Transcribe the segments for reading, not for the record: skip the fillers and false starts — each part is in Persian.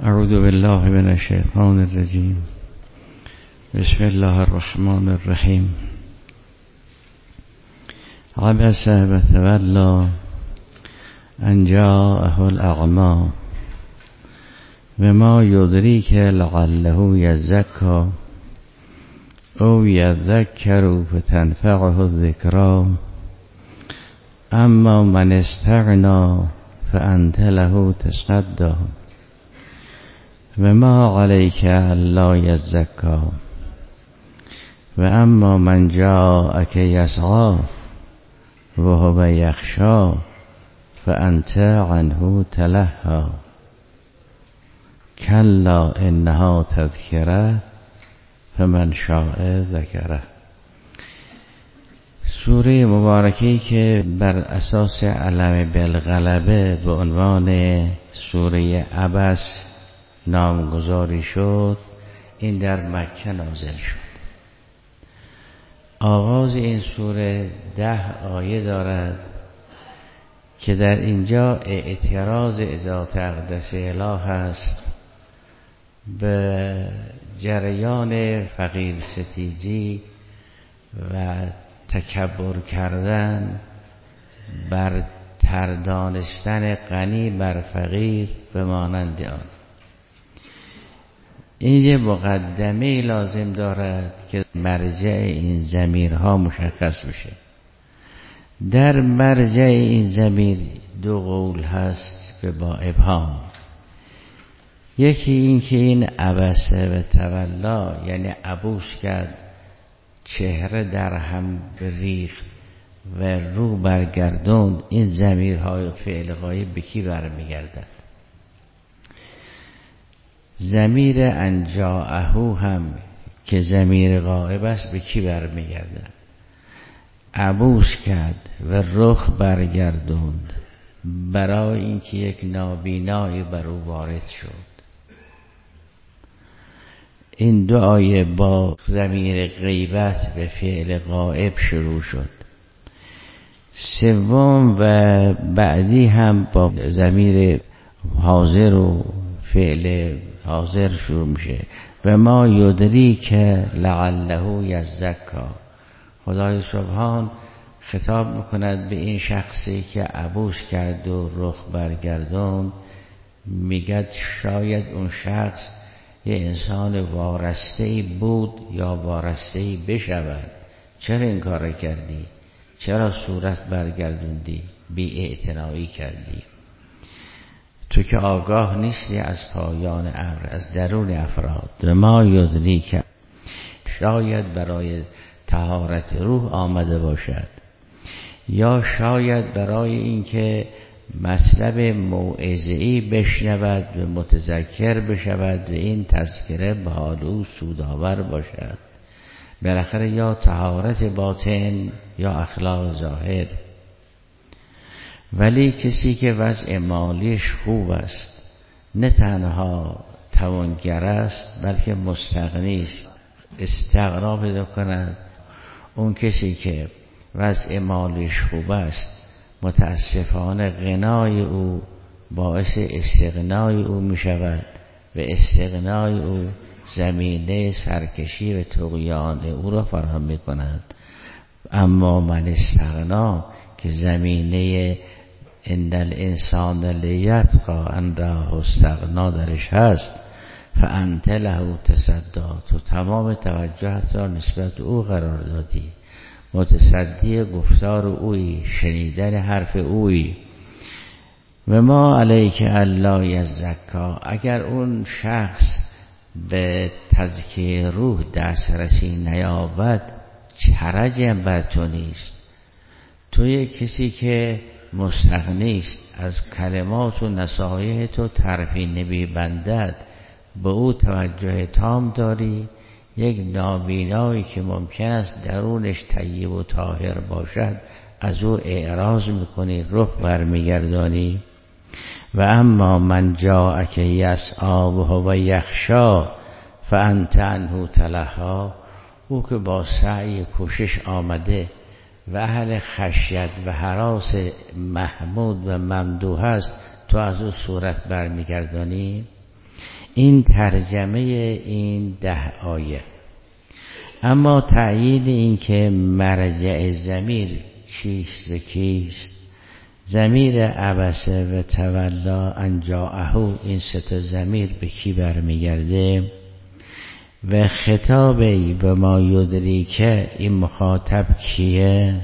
اعوذ بالله من الشیطان الرجیم. بسم الله الرحمن الرحیم. عبس و تولى ان جاءه الاعمى وما يدريك لعله يزكى او يذكر فتنفعه الذكرى اما من استغنى فانت له تصدى وما عليك الا يزكى واما من جاءك يسعى وهو يخشى فانت عنه تلهى كلا انها تذکره فمن شاء ذکره. سوره مبارکی که بر اساس علم بالغلبه به عنوان سوره عبس نامگذاری شد، این در مکه نازل شد. آغاز این سوره 10 آیه دارد که در اینجا اعتراض ذات اقدس اله است به جریان فقیر ستیزی و تکبر کردن بر تردانستن غنی بر فقیر به مانند آن. این یه مقدمه لازم دارد که مرجع این ضمیرها مشخص بشه. در مرجع این ضمیر دو قول هست که با ابهام. یکی این که این عبسه و تولا یعنی عبوس کرد، چهره در هم ریخت و رو برگردوند، این ضمیرهای فعل غایب به کی برمیگردد؟ ضمیر انجاءه هم که ضمیر غائب است به کی برمیگردد؟ عبوس کرد و رخ برگردوند برای اینکه یک نابینایی بر او وارد شد. این دو آیه با ضمیر غیبت به فعل غائب شروع شد. سوم و بعدی هم با ضمیر حاضر و فعل حاضر شروع میشه. و ما یدری که لعله یزکا. خدای سبحان خطاب میکند به این شخصی که عبوس کرد و رخ برگردون، میگد شاید اون شخص یه انسان وارسته‌ای بود یا وارسته‌ای بشود. چرا این کار کردی؟ چرا صورت برگردوندی؟ بی اعتنایی کردی؟ تو که آگاه نیستی از پایان امر، از درون افراد. و ما یدری که شاید برای طهارت روح آمده باشد، یا شاید برای اینکه مطلب موعظه‌ای بشنود و متذکر بشود و این تذکره به حال او سودآور باشد. بالاخره یا طهارت باطن یا اخلاق ظاهر. ولی کسی که وضع مالیش خوب است، نه تنها توانگر است بلکه مستغنی است، استغنا پیدا کند. اون کسی که وضع مالیش خوب است، متاسفانه غنای او باعث استغنای او می شود و استغنای او زمینه سرکشی و طغیان او را فراهم می کند. اما من استغنا که زمینه ان الانسان لیطغی ان رآه استغنا درش هست، فانت له تصدی، تو تمام توجهت را نسبت او قرار دادی، متصدی گفتار اویی، شنیدن حرف اویی. و ما علیک الا یزکا. اگر اون شخص به تزکیه روح دسترسی نیابد، حرجی هم بر تو نیست. تو یک کسی که مستغنی است، از کلمات و نصایح تو طرفی نمیبندد، به او توجه تام داری. یک نابینایی که ممکن است درونش طیب و طاهر باشد، از او اعراض میکنی، رخ برمیگردانی. و اما من جاءک یسعی وهو یخشی فانت عنه تلهی. او که با سعی کوشش آمده و اهل خشیت و هراس محمود و ممدوح است، تو از او صورت برمیگردانی. این ترجمه این 10 آیه. اما تأیید این که مرجع ضمیر چیست و کیست، ضمیر عبس و تولا ان جاءه، این 3 ضمیر به کی برمیگرده؟ و خطابی به ما یدریکه، این مخاطب کیه؟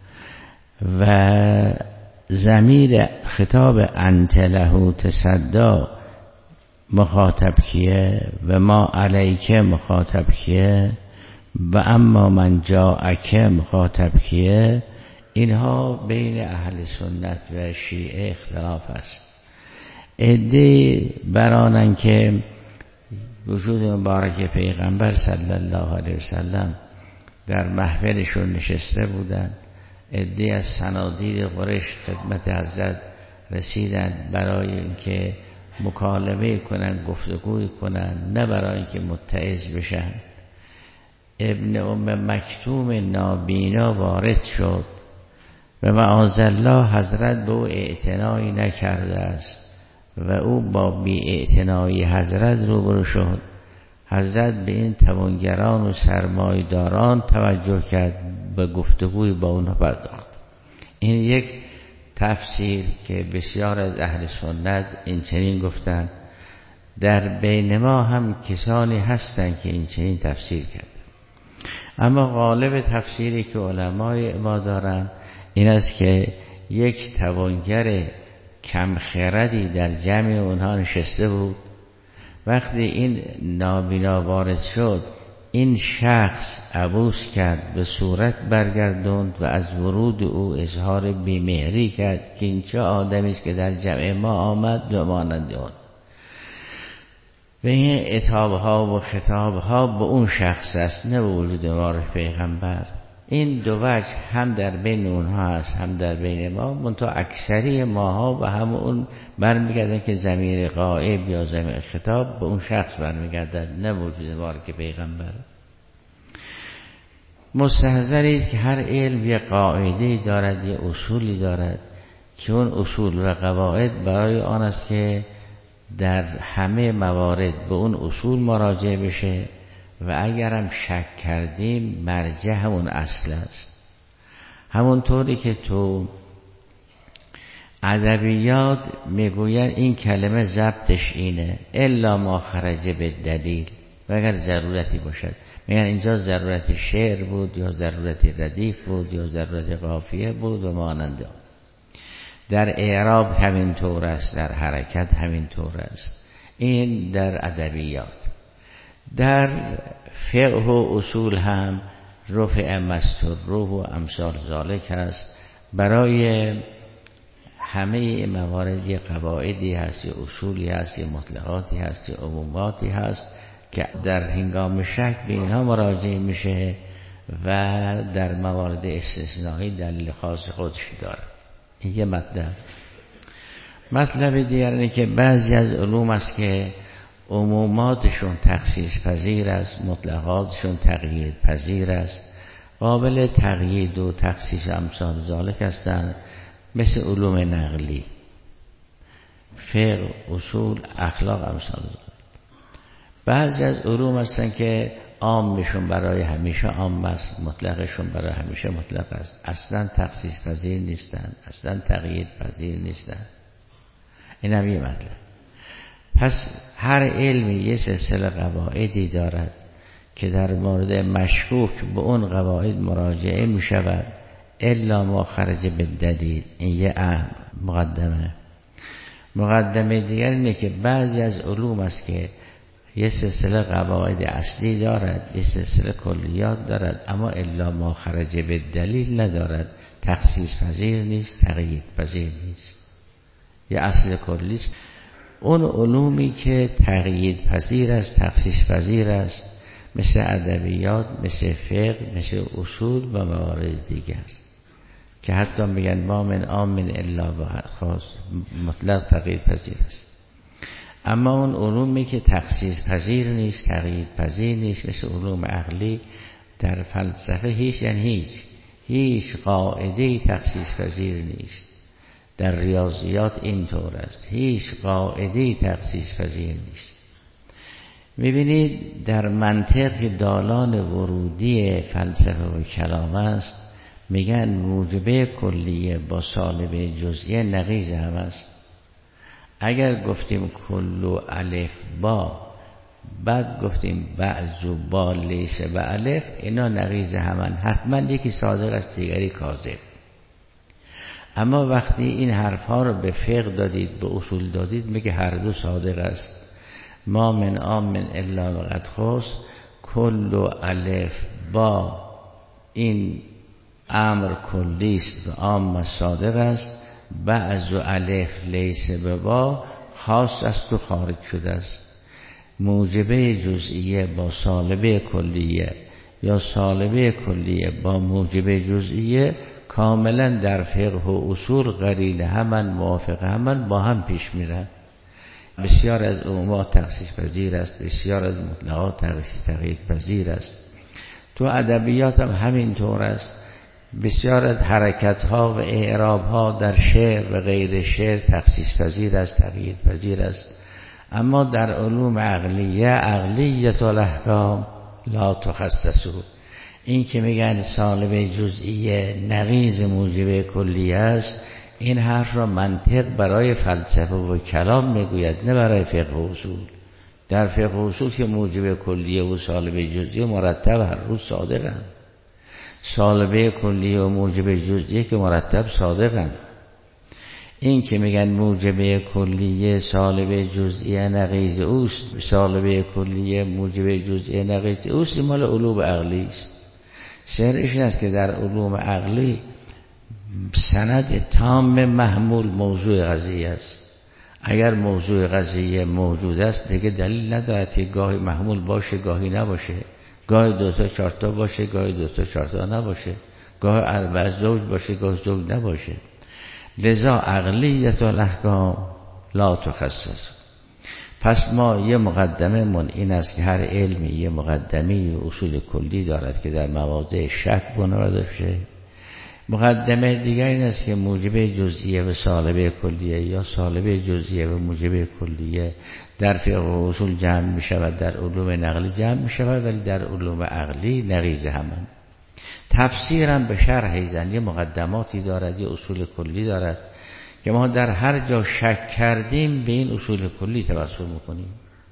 و ضمیر خطاب انت له تصدی مخاطب کیه؟ و ما علیکه مخاطب کیه؟ و اما من جاءک مخاطب کیه؟ اینها بین اهل سنت و شیعه اختلاف است. عده برانن که وجود مبارک پیغمبر صلی الله علیه وسلم در محفلشون نشسته بودن، عده از صنادید قریش خدمت حضرت رسیدن برای اینکه مکالمه کنن، گفتگوی کنن، نه برای اینکه متعظ بشن. ابن ام مکتوم نابینا وارد شد و معاذالله حضرت به او اعتنایی نکرده است و او با بی‌اعتنایی حضرت روبرو شد. حضرت به این توانگران و سرمایه‌داران توجه کرد، به گفتگوی با اونها پرداخت. این یک تفسیر که بسیار از اهل سنت این چنین گفتن. در بین ما هم کسانی هستند که این چنین تفسیر کردن، اما غالب تفسیری که علمای ما دارن این است که یک توانگر کم خردی در جمع اونها نشسته بود. وقتی این نابینا وارد شد، این شخص عبوس کرد، به صورت برگردوند و از ورود او اظهار بی‌مهری کرد که این چه آدمی است که در جمع ما آمد و مانند اون. و این عتابها و خطابها به اون شخص است، نه به وجود مبارک پیغمبر. این 2 وجه هم در بین اونها هست هم در بین ما، منتها اکثری ماها و هم اون برمیگردن که ضمیر غائب یا ضمیر خطاب به اون شخص برمیگردد، نه به وجود مبارک پیغمبر. مستحضرید که هر علم یه قاعده‌ای دارد، یه اصولی دارد که اون اصول و قواعد برای آن است که در همه موارد به اون اصول مراجعه بشه و اگرم شک کردیم مرجع همون اصل است. همونطوری که تو ادبیات میگوین این کلمه ضبطش اینه الا ما خرج به دلیل، و اگر ضرورتی باشد میگن اینجا ضرورت شعر بود یا ضرورت ردیف بود یا ضرورت قافیه بود و مانند. در اعراب همین طور است، در حرکت همین طور است. این در ادبیات. در فقه و اصول هم رفع مستروح و امثال ذالک است. برای همه موارد یه قواعدی هست، یه اصولی هست، یه مطلقاتی هست، یه عموماتی هست که در هنگام شک به اینها مراجعه میشه و در موارد استثنایی دلیل خاص خودش داره. این یه مطلب دیگر اینه که بعضی از علوم است که عموماتشون تخصیص پذیر است، مطلقاتشون تقیید پذیر است، قابل تقیید و تخصیص امثال ذالک هستند، مثل علوم نقلی، فقه، اصول، اخلاق، امثال ذالک. بعضی از علوم هستند که عامشون برای همیشه عام است، مطلقشون برای همیشه مطلق است، اصلا تخصیص پذیر نیستند، اصلا تقیید پذیر نیستند. این هم یه مطلب. پس هر علمی یه سلسله قواعدی دارد که در مورد مشکوک به اون قواعد مراجعه می شود الا ما خرج به دلیل. این یه مقدمه دیگر اینه که بعضی از علوم است که یه سلسله قواعد اصلی دارد، یه سلسله کلیات دارد، اما الا ما خرج به دلیل ندارد، تخصیص پذیر نیست، تقیید پذیر نیست، یه اصل کلی است. اون علومی که تقیید پذیر است، تخصیص پذیر است، مثل ادبیات، مثل فقه، مثل اصول و موارد دیگر که حتی میگن ما من آمن الا خاص، مطلق تقیید پذیر است. اما اون علومی که تخصیص پذیر نیست، تقیید پذیر نیست، مثل علوم عقلی، در فلسفه هیچ قاعده تخصیص پذیر نیست. در ریاضیات اینطور است، هیچ قاعده تخصیص پذیر نیست. میبینید در منطق دالان ورودی فلسفه و کلام است، میگن موجبه کلیه با سالبه جزئیه نقیض هم است. اگر گفتیم کلو الف با، بعد گفتیم بعضو با لیس و الف، اینا نقیض همن، حتما یکی صادق است دیگری کاذب. اما وقتی این حرفها رو به فقه دادید، به اصول دادید، میگه هر دو صادق است. ما من آمن الا وقد خص، کلو الف با این امر کلیست و عام صادق است، بعضو الف لیس به با خاص است و خارج شده است. موجبه جزئیه با سالبه کلیه یا سالبه کلیه با موجبه جزئیه کاملا در فقه و اصول قرینه همن، موافق همن، با هم پیش میرن. بسیار از عمومات تخصیص پذیر است، بسیار از مطلقات تغییر پذیر است. تو ادبیات هم همین طور است. بسیار از حرکت ها و اعراب ها در شعر و غیر شعر تخصیص پذیر است، تغییر پذیر است. اما در علوم عقلیه، عقلیت الاحکام لا تخصصو، این که میگن سالبه جزئیه نقیض موجبه کلیه است، این حرف را منطق برای فلسفه و کلام میگوید، نه برای فقه و اصول. در فقه و اصول که موجبه کلیه و سالبه جزئیه مرتب هر روز صادقند، سالبه کلیه و موجبه جزئیه که مرتب صادقند. این که میگن موجبه کلیه سالبه جزئیه نقیض اوست، سالبه کلیه موجبه جزئیه نقیض اوست، مال علوم عقلی است. سرش این است که در علوم عقلی سند تام محمول موضوع قضیه است. اگر موضوع قضیه موجود است دیگه دلیل ندارد که گاهی محمول باشه گاهی نباشه، گاهی 2 تا 4 تا باشه گاهی 2 تا 4 تا نباشه، گاهی 4 زوج باشه گاهی زوج نباشه. لذا عقلیت الاحکام لا تخصص. پس ما یه مقدمه من این است که هر علمی یه مقدمه اصول کلی دارد که در مواضع شک بنیاد بشه. مقدمه دیگر این است که موجبه جزئیه و سالبه کلیه یا سالبه جزئیه و موجبه کلیه در فقه و اصول جمع می شود، در علوم نقلی جمع می شود، ولی در علوم عقلی نقیض همن. تفسیرم به شرح زن یه مقدماتی دارد، یه اصول کلی دارد که ما در هر جا شک کردیم به این اصول کلی توسل میکنیم.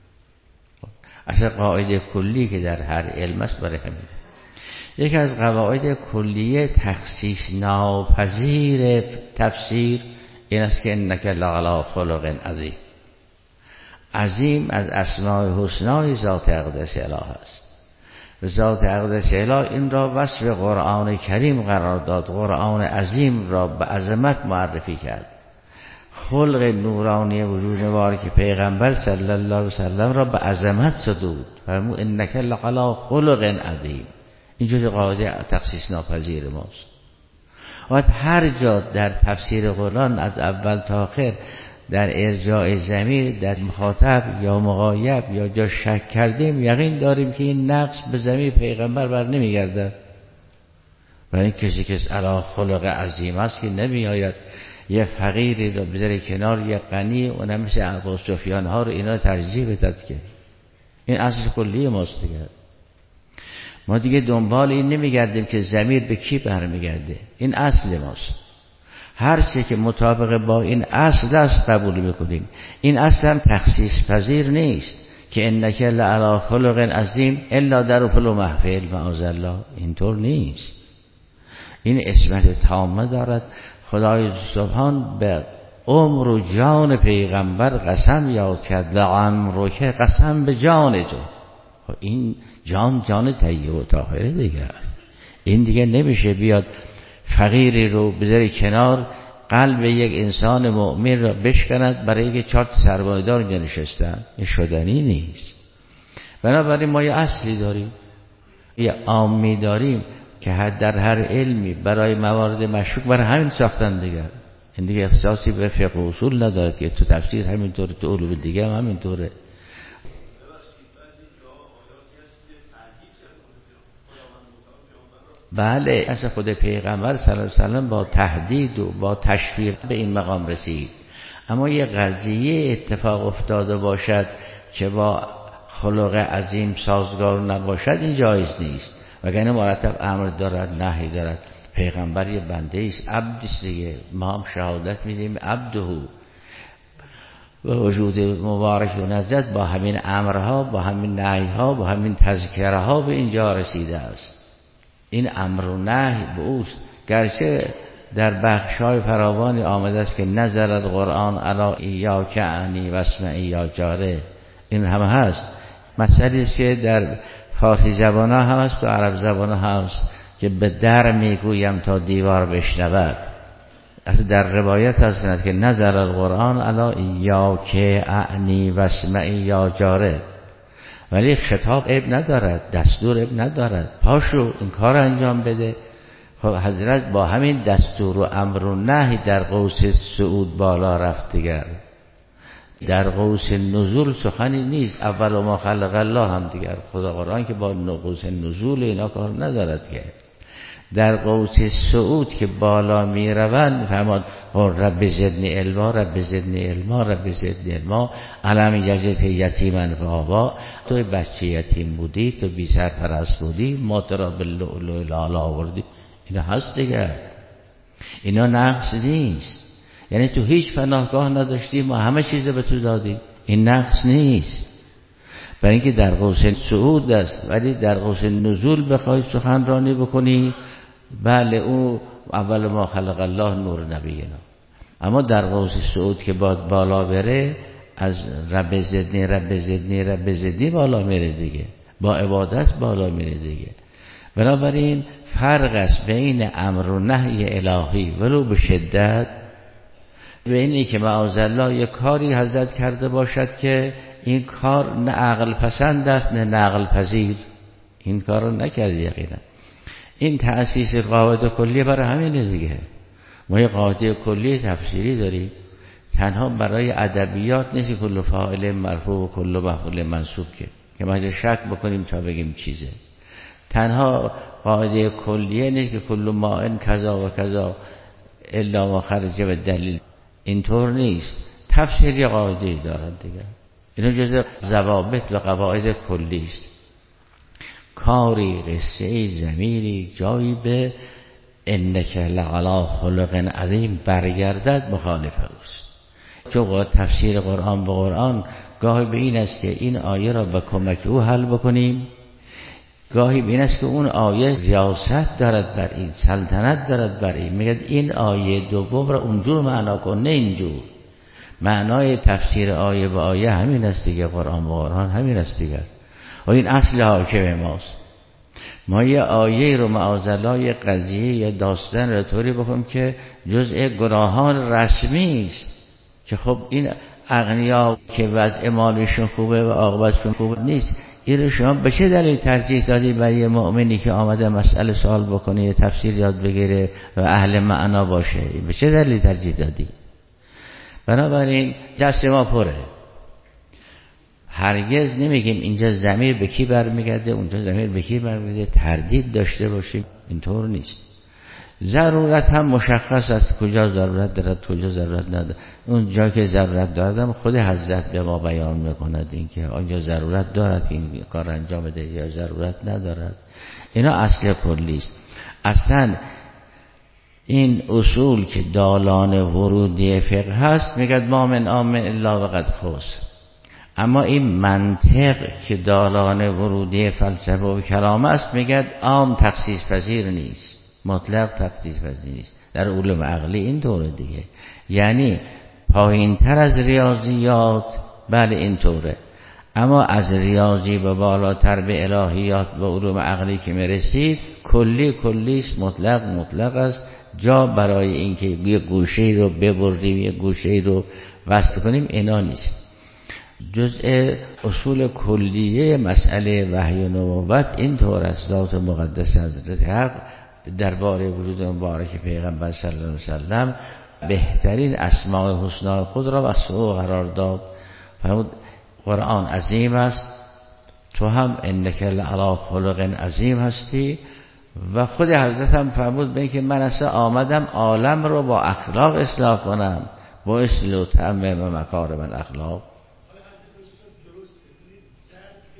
اصلا قاعده کلی که در هر علم است برای همین. یکی از قواعد کلیه تخصیص ناپذیر تفسیر این است که انک لعلی خلق عظیم. عظیم از اسماء حسنای ذات اقدس اله است. ذات اقدس اله این را وصف قرآن کریم قرار داد، قرآن عظیم را به عظمت معرفی کرد. خلق نورانی وجود مبارک پیغمبر صلی الله علیه وسلم را به عظمت صدود، فرمود انک لعلی خلق عظیم. این جزء قاعده تخصیص ناپذیر ماست. و هر جا در تفسیر قرآن از اول تا آخر در ارجاع ضمیر در مخاطب یا مغایب یا جا شک کردیم، یقین داریم که این نقص به ضمیر پیغمبر بر نمیگردد. و این کسی که علی خلق عظیم است که نمیآید یه فقیری رو بذاره کنار یه غنی، اونم مثل ابو سفیان ها رو اینا ترجیح بدهد که این اصل کلی ماست دیگه. ما دیگه دنبال این نمیگردیم که ضمیر به کی برمیگرده، این اصل ماست. هر چه که مطابق با این اصل است قبول میکنیم. این اصل هم تخصیص پذیر نیست که انک لعلی خلق عظیم الا در فلو محفل معاذالله، اینطور نیست. این اسمت تامه دارد. خدای سبحان به عمر و جان پیغمبر قسم یاد کرد، لعمرک، قسم به جان تو. این جان طیب و طاهره دیگه. این دیگه نمیشه بیاد فقیری رو بذاری کنار قلب یک انسان مؤمن را بشکند برای اینکه 4 سرمایه‌دار اینجا نشستن. این شدنی نیست. بنابراین ما یه اصلی داریم، یه عامی داریم که در هر علمی برای موارد مشکوک برای همین ساختن دیگه. این دیگه اختصاصی به فقه و اصول ندارد که تو تفسیر همینطوره، تو علوم دیگه هم همینطوره. بله، اصلا خود پیغمبر صلی الله علیه وسلم با تهدید و با تشویق به این مقام رسید. اما یه قضیه اتفاق افتاده باشد که با خلق عظیم سازگار نباشد این جایز نیست. وگرنه مرتب امر دارد، نهی دارد. پیغمبر یه بنده است، عبد است دیگه. ما هم شهادت میدیم عبده و وجود مبارک و نزد با همین امرها، با همین نهیها، با همین تذکره ها به اینجا رسیده است. این امر و نهی به اوست. گرچه در بخش‌های فراوانی آمده است که نزل القرآن علی ایاک عنی واسمعی یا جاره، این هم هست. مسئله است که در فارسی زبان ها هم هست و عرب زبان ها هم هست که به در میگویم تا دیوار بشنود. از در روایت هست که نزل القرآن علی ایاک عنی واسمعی یا جاره، ولی خطاب عیب ندارد، دستور عیب ندارد. پاشو این کار انجام بده. خب حضرت با همین دستور و امر و نهی در قوس صعود بالا رفت دیگر. در قوس نزول سخنی نیست. اول ما خلق الله هم دیگر خدا قرآن که با قوس نزول اینا کار ندارد که. در قوس صعود که بالا می روند فرماد رب زدنی علما، رب زدنی علما، رب زدنی علما. علم یجدک یتیما فآوی، تو بچه یتیم بودی، تو بی سرپرست بودی، ما تو را باللؤلؤ الاعلی آوردی. اینا هست دیگر، اینا نقص نیست. یعنی تو هیچ پناهگاه نداشتی، ما همه چیز به تو دادیم، این نقص نیست. برای اینکه در قوس صعود است، ولی در قوس نزول بخوای سخنرانی بکنی، بله او اول ما خلق الله نور نبینا. اما در قوس صعود که بالا بره، از رب زدنی رب زدنی رب زدنی بالا میره دیگه، با عبادت بالا میره دیگه. بنابراین فرق است بین امر و نهی الهی ولو به شدت، بینی که معاذالله یک کاری حضرت کرده باشد که این کار نه عقل پسند است نه نقل پذیر، این کار رو نکرد یقینا. این تأسیس قاعده کلیه برای همینه دیگه. ما یه قاعده کلی تفسیری داریم، تنها برای ادبیات نیست کل فاعل مرفوع و کل مفعول منصوب که ما شک بکنیم تا بگیم چیزه. تنها قاعده کلیه نیست که کل ماء کذا و کذا الا ما خرج به دلیل، اینطور نیست. تفسیر یه قاعده دارد دیگه. اینو جز ضوابط و قواعد کلی است. کاری، قصه، ضمیری جایی به انک لعلی خلق عظیم برگردد مخالف اوست. چون تفسیر قرآن به قرآن گاهی به این است که این آیه را به کمک او حل بکنیم، گاهی به این است که اون آیه ریاست دارد بر این، سلطنت دارد بر این. میگه این آیه دوم را اونجور معنا کن نه اینجور. معنای تفسیر آیه به آیه همین است دیگه، قرآن به قرآن همین است دیگه. و این اصل حاکم ماست. ما یه آیه رو معاذالله یه قضیه یا داستان رو طوری بکنیم که جزء گناهان رسمی است که خب این اغنیا که وضع مالشون خوبه و عاقبتشون خوبه نیست، این رو شما به چه دلیل ترجیح دادی برای یه مؤمنی که آمده مسئله سوال بکنه، یه تفسیر یاد بگیره و اهل معنا باشه، به چه دلیل ترجیح دادی؟ بنابراین دست ما پره. هرگز نمیگیم اینجا ضمیر به کی برمیگرده اونجا ضمیر به کی برمیگرده، تردید داشته باشیم، اینطور نیست. ضرورت هم مشخص است، کجا ضرورت دارد کجا ضرورت ندارد. اون جایی که ضرورت دارد خود حضرت به ما بیان میکند اینکه آنجا ضرورت دارد که این کار انجام بده یا ضرورت ندارد. اینا اصل کلی است. اصلا این اصول که دالان ورودی فقه هست میگه ما من آمن الا وقد خص. اما این منطق که دالان ورودی فلسفه و کلام است میگه عام تخصیص پذیر نیست، مطلق تخصیص پذیر نیست. در علوم عقلی این طوره دیگه، یعنی پایین تر از ریاضیات بله این طوره، اما از ریاضی به بالاتر به الهیات و علوم عقلی که میرسید کلی است، مطلق است. جا برای اینکه یه گوشه رو ببریم یه گوشه رو وصل کنیم اینا نیست. جزء اصول کلیه مسئله وحی و نبوت این طور است. ذات مقدس حضرت حق درباره وجود مبارک پیغمبر صلی الله علیه وسلم بهترین اسماء حسنا خود را وصف او قرار داد. فرمود قرآن عظیم است، تو هم انک لعلی خلق عظیم هستی. و خود حضرت هم فرمود به اینکه من اصلا آمدم عالم رو با اخلاق اصلاح کنم، با اصل و تمام مکارم الاخلاق.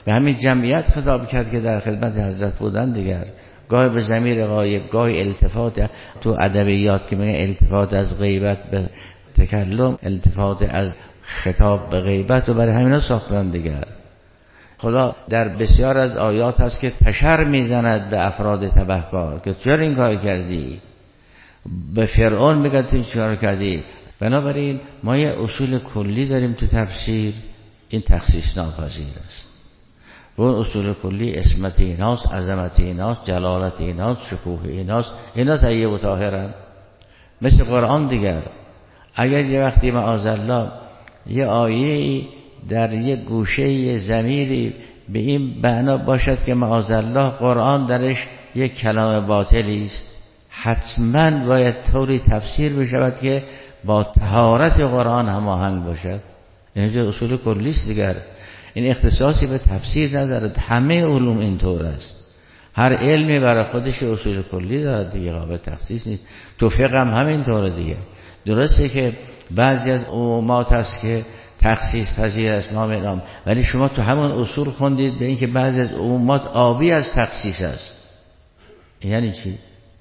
به همین جمعیت خطاب کرد که در خدمت حضرت بودن دیگر. گاهی به ضمیر غایب، گاهی التفات. تو ادبیات که میگن التفات از غیبت به تکلم، التفات از خطاب به غیبت، و برای همینا ساختن دیگر. خدا در بسیار از آیات هست که تشر میزند به افراد تبهکار که چرا این کار کردی. به فرعون میگه تو چرا کردی. بنابراین ما یه اصول کلی داریم تو تفسیر، این تخصیص ناپذیر است. و اون اصول کلی اسمت ایناست، عظمت ایناست، جلالت ایناست، شکوه ایناست. اینا طیب و طاهرن مثل قرآن دیگر. اگر یه وقتی معاذالله یه آیه در یه گوشه یه ضمیری به این معنا باشد که معاذالله قرآن درش یک کلام باطلی است، حتما باید طوری تفسیر بشود که با طهارت قرآن هماهنگ باشد. این اصول کلی است دیگر. این اختصاصی به تفسیر ندارد، همه علوم اینطور است. هر علمی برای خودش اصول کلی دارد دیگه، قابل تخصیص نیست. تو فقه هم همینطوره دیگه. درسته که بعضی از عمومات هست که تخصیص پذیر است، ما میدونم، ولی شما تو همون اصول خوندید به اینکه بعضی از عمومات آبی از تخصیص است. یعنی چی؟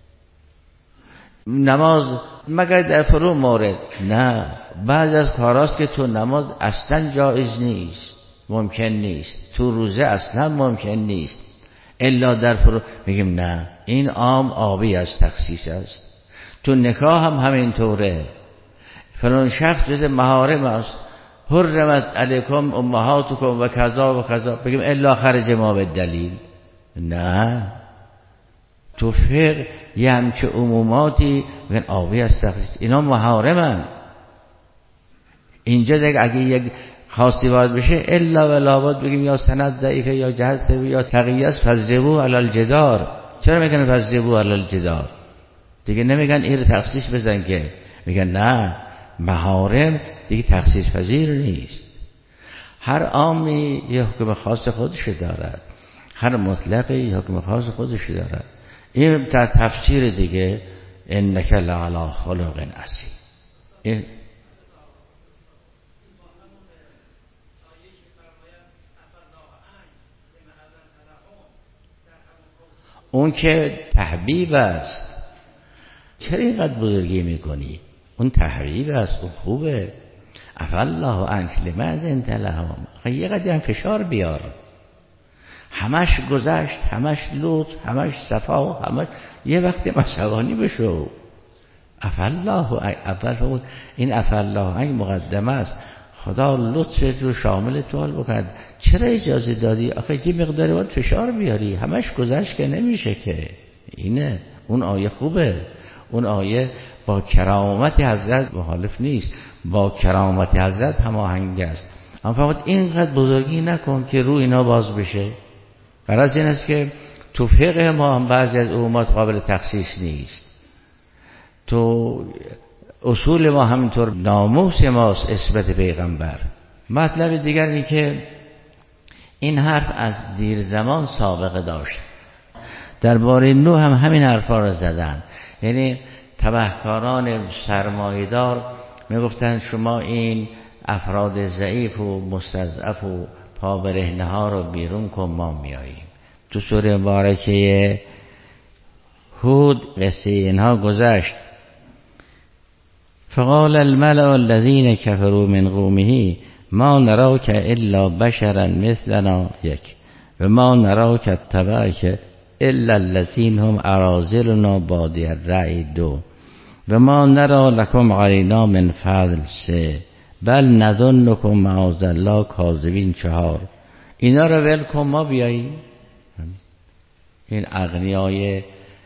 نماز مگر در فرو مورد؟ نه، بعضی از کاراست که تو نماز اصلا جایز نیست، ممکن نیست، تو روزه اصلا ممکن نیست، الا در فرو. میگیم نه، این عام آبی از تخصیص است. تو نکاح هم همینطوره. فلان شخص جز محارم است، حرمت علیکم امهاتکم و کذا و کذا، بگیم الا خرج ما به دلیل. نه، تو فقه یه همچه عموماتی بگن آبی از تخصیص، اینا محارمن. اینجا دیگه اگه یک خاصی وارد بشه الا و لابد بگیم یا سند ضعیفه یا جهت سوی یا تقیه است، فضربو علی الجدار. چرا میگن فضربو علی الجدار؟ دیگه نمیگن این تخصیص بزن که، میگن نه، محارم دیگه تخصیص پذیر نیست. هر عامی یه حکم خاص خودش دارد، هر مطلقی یه حکم خاص خودش دارد. این در تفسیر دیگه انک لعلی خلق عظیم. این اون که تحبیب است. چرا اینقدر بزرگی میکنی؟ اون تحبیب است، اون خوبه. عفا الله عنک لما اذنت لهم. یه قدر فشار بیار. همش گذشت، همش لطف، همش صفا، همش یه وقتی مسوانی بشو. عفا الله عنک. این عفا الله عنک مقدمه است. خدا لطف رو شامل تو حال بکند. چرا اجازه دادی؟ آخه یه مقداری باید فشار بیاری، همش گذشت که نمیشه که. اینه اون آیه خوبه. اون آیه با کرامت حضرت مخالف نیست، با کرامت حضرت هماهنگ است. اما فقط اینقدر بزرگی نکن که رو اینا باز بشه. غرض این است که تو فقه ما هم بعضی از عمومات قابل تخصیص نیست. تو اصول ما همینطور، ناموس ماست اسمت پیغمبر. مطلب دیگر اینه که این حرف از دیر زمان سابقه داشت. درباره نوح هم همین حرفا رو زدن. یعنی تبهکاران سرمایه‌دار میگفتن شما این افراد ضعیف و مستضعف و پا برهنه ها رو بیرون کن، ما میاییم. تو سوره مبارکه هود قصه اینها گذشت. فقال الملأ الذين كفروا من قومه ما نراك الا بشرا مثلنا یک و ما نراك اتبعك الا الذين هم اراذلنا بادی الرأی دو و ما نرا لكم علينا من فضل سه بل نظنكم معاذالله کاذبین چهار. اینا رو ول کن، ما بیاییم. این اغنیای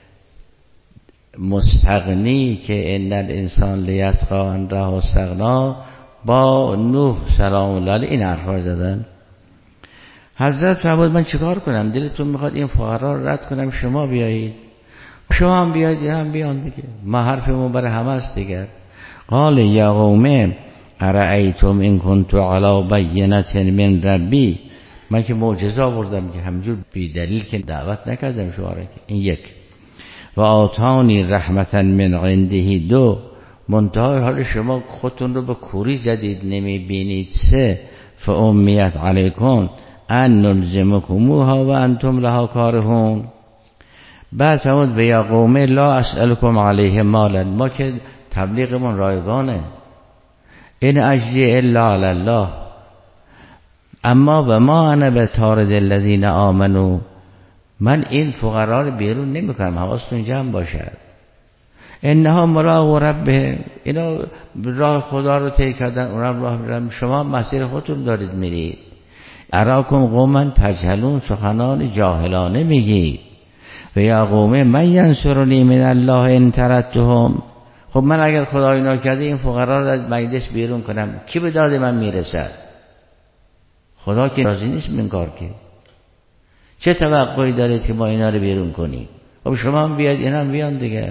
مستغنی که ان الانسان لیطغی ان رآه استغنا با نوح سلام الله علیه این حرفا زدن. حضرت فرمود من چیکار کنم؟ دلتون میخواد این فقرا رو رد کنم، شما بیایید. شما هم بیایید، هم بیان دیگه. ما حرفمون برای همه است دیگر. قال یا قوم ارأیتم ان كنت علی بینة من ربی. من که معجزه آوردم که همجور بی دلیل که دعوت نکردم شما را. این یک. و آتانی رحمتا من عنده دو. منتهای حال شما خودتون رو به کوری زدید، نمیبینید. سه. فامیت علیکم ان نلزمکموها و انتم لها کارهون. بعد فرمود و یا قوم لا اسألکم علیه مالا، ما که تبلیغمون رایگانه، این اجری الا علی الله، اما و ما انا به طارد الذین آمنو، من این فقرا رو بیرون نمیکنم، حواستون جمع باشد. انها مراغ ربه، اینا راه خدا رو طی کردن، اونم راه میرن، شما مسیر خودتون دارید میرید. اراکم قوما تجهلون، سخنان جاهلانه میگی. و یا قوم من ینصرنی من الله ان طردتهم، خب من اگر خدای نکرده این فقرا رو از مجلس بیرون کنم، کی به داد من میرسد؟ خدا که راضی نیست من کار که. چه توقعی دارید که ما اینا رو بیرون کنیم؟ خب شما هم بیاید، اینا هم بیان دیگه.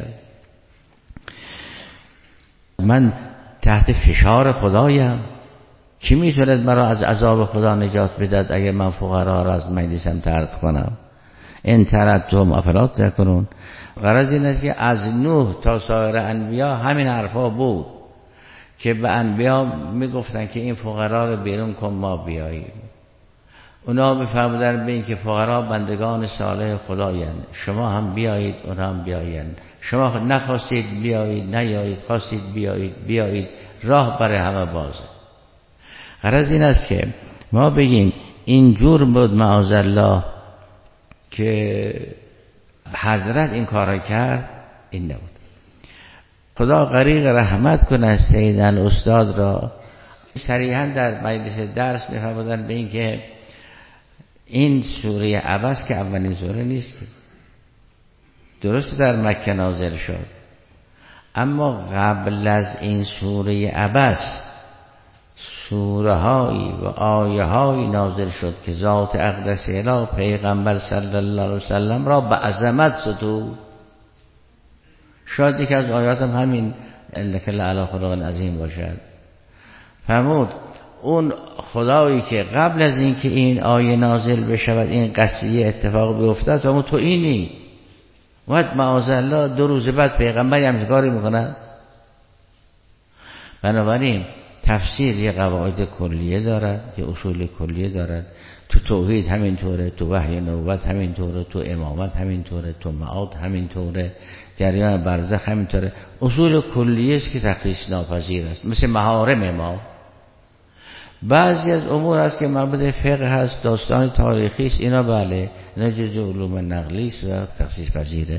من تحت فشار خدایم، کی میتوند مرا از عذاب خدا نجات بدهد اگر من فقرا را از مجلسم طرد کنم؟ ان طردتهم افلا تذکرون. غرض این است که از نوح تا سایر انبیا همین حرفا بود که به انبیا میگفتن که این فقرا رو بیرون کن ما بیاییم. اونا بفرمودن به این که فقرا بندگان صالح خدایند، شما هم بیایید اونا هم بیایند، شما نخواستید بیایید نیایید، خواستید بیایید بیایید، راه برای همه بازه. غرض این است که ما بگیم اینجور بود معاذالله که حضرت این کارا کرد، این نبود. خدا غریق رحمت کنه سیدن استاد را. صریحا در مجلس درس می‌فرمودن به این که این سوره عبس که اولین سوره نیست، درست در مکه نازل شد، اما قبل از این سوره عبس سوره هایی و آیه هایی نازل شد که ذات اقدس اله پیغمبر صلی الله علیه وسلم را به عظمت ستود. شاید یکی از آیاتم همین انک لعلی خلق عظیم باشد. فرمود اون خدایی که قبل از این که این آیه نازل بشود این قضیه اتفاق بیفتد، فرمود تو اینی. وقت معاذالله 2 روز بعد پیغمبری همچین کاری میکنه. بنابراین تفسیر یه قواعد کلیه دارد، یه اصول کلیه دارد. تو توحید همینطوره، تو وحی نبوت همینطوره، تو امامت همینطوره، تو معاد همینطوره، جریان برزخ همینطوره. اصول کلیه است که تقییس ناپذیر است، مثل محارم ما. بعضی از امور است که مربوط به فقه هست، داستان تاریخی است، اینا بله، اینا جزء علوم نقلی است و تخصیص پذیره.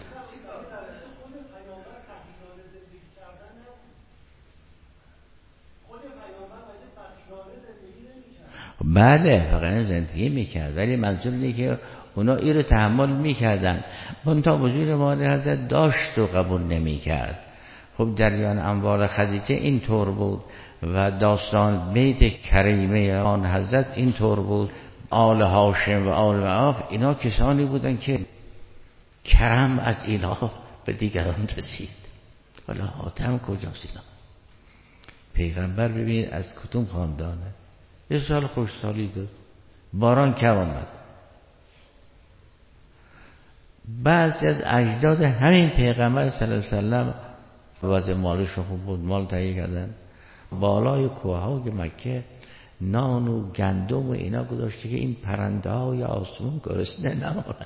بله فقط زندگی میکرد، ولی منظور اینه که اونا این رو تحمل میکردن، منتها وجود مادر حضرت داشت و قبول نمیکرد. خب جریان اموال خدیجه این طور بود و داستان بیت کریمه آن حضرت این طور بود. آل هاشم و آل معاف اینا کسانی بودن که کرم از اینا به دیگران رسید. حالا حاتم کجاست اینا؟ پیغمبر ببین از کدوم خاندانه، 1 سال خوشسالی داد، باران کم آمد. بعضی از اجداد همین پیغمبر صلی الله علیه وسلم وضع مالشون خوب بود، مال تهیه کردن، بالای کوههای مکه نان و گندم و اینا گذاشته که این پرنده های آسمون گرسنه نمونن.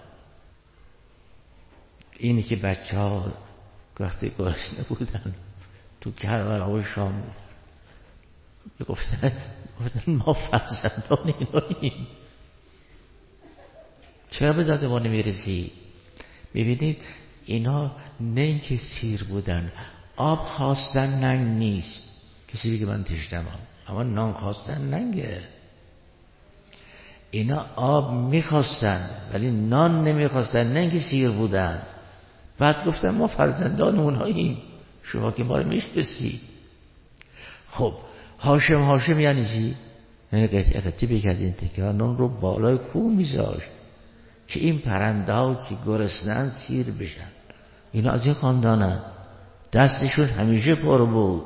اینی که بچه ها وقتی گرسنه بودن تو کربلا و شام گفتن ما فرزندان ایناییم، چرا به داد ما نمیرسی؟ ببینید اینا نه اینکه سیر بودن، آب خواستن ننگ نیست. کسی بگه من تشنمم، اما نان خواستن ننگه. اینا آب میخواستن ولی نان نمیخواستن، نه اینکه سیر بودن. بعد گفتن ما فرزندان اوناییم، شما که ما رو میشناسی. خب هاشم یعنی چی؟ یعنی قطعه بکردین تکه نان رو بالای کوه میذاشت که این پرنده ها که گرسنن سیر بشن. اینا از این خاندانن، دستشون همیشه پر بود،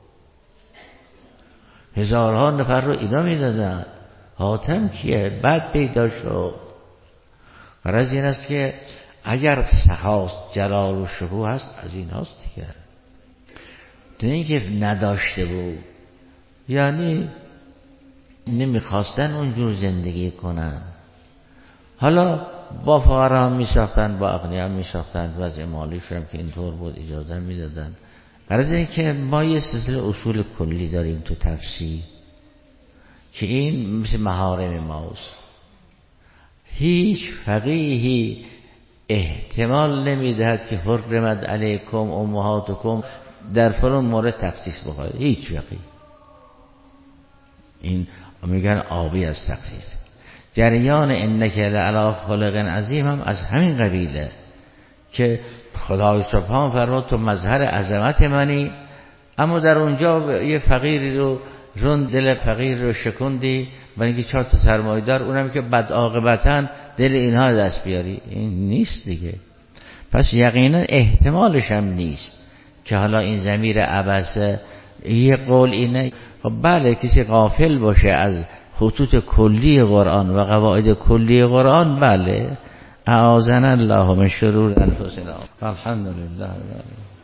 هزارها نفر رو اینا میدادن. حاتم کیه؟ بعد پیدا شد. غرض این است که اگر سخاست جلال و شکوه هست از این هاست دیگر، نه اینکه نداشته بود. یعنی نمیخواستن اونجور زندگی کنن. حالا با فقرا هم میساختن، با اغنیا هم میساختن، وضع مالیشون هم که اینطور بود اجازه میدادن. غرض این که ما یه سلسله اصول کلی داریم تو تفسیر که این مثل محارم ماست. هیچ فقیهی احتمال نمیدهد که حرمت علیکم امهاتکم در فلان مورد تخصیص بخواد. هیچ فقیه. این میگن آبی از تخصیص. جریان انک لعلی خلق عظیم هم از همین قبیله که خدای سبحان فرمود تو مظهر عظمت منی، اما در اونجا یه فقیری رو دل فقیر رو شکندی برای اینکه 4 تا سرمایه‌دار، اونم که بد عاقبتاً دل اینها دست بیاری. این نیست دیگه. پس یقینا احتمالش هم نیست که حالا این ضمیر عبسه یه قول اینه. خب بله کسی غافل باشه از خطوط کلی قرآن و قواعد کلی قرآن، بله اعاذنا الله من شرور انفسنا. الحمدلله.